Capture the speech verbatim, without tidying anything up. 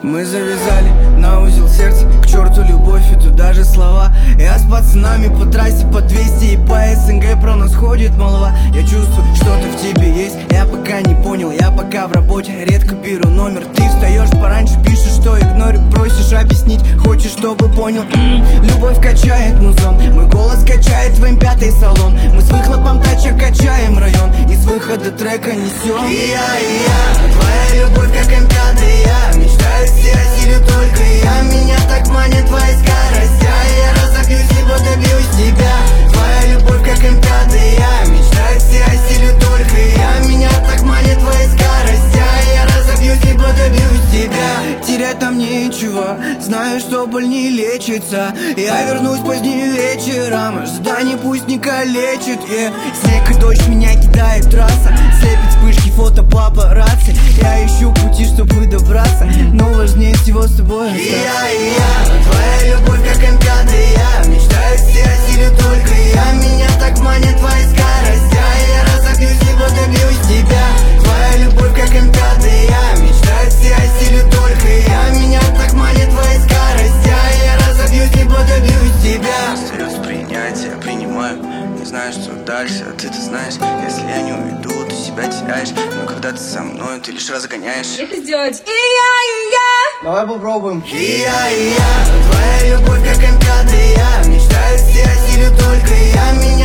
Мы завязали на узел сердце, к черту любовь и туда же слова. Я с пацанами по трассе по двести и по СНГ про нас ходит молва. Я чувствую, что-то в тебе есть, я пока не понял. Я пока в работе, редко беру номер. Ты встаешь пораньше, пишешь, что игнорю. Просишь объяснить, хочешь, чтобы понял. М-м, любовь качает музон, мой голос качает твоим пятый салон. Мы с выхлопом тачек качаем район, из выхода трека несем. И я, и я, твоя любовь как эм пять, я мечтаю все о силе только я. Меня так манит твоя скорость, а я разобьюсь, либо добьюсь тебя. Твоя любовь как эм пять, я мечтаю все о силе только я. Меня так манит твоя скорость, а я разобьюсь, либо добьюсь тебя. Терять там нечего, знаю, что боль не лечится. Я вернусь позднее вечером, ожидание пусть не калечит, yeah. Снег и дождь меня кидает трасса, слепит вспышки фото папарацци. Я ищу пути, чтобы добраться, но важнее всего с тобой остаться. И я, и я, твоя любовь как эм пять, я мечтаю все о силе только я. Меня так манит твоя скорость, а я разобьюсь, либо добьюсь тебя. Твоя любовь как эм пять, я мечтаю все о силе только я. Меня так манит твоя скорость, а я разобьюсь, либо добьюсь тебя. Остается принять, я принимаю, не знаю, что дальше, а ты-то знаешь. Если я не уйду, ты себя теряешь, но когда ты со мной, ты лишь разгоняешь. Это сделать. И я, и я. Давай попробуем. И я, и я, твоя любовь как эм пять, я мечтаю все о силе только я. Меня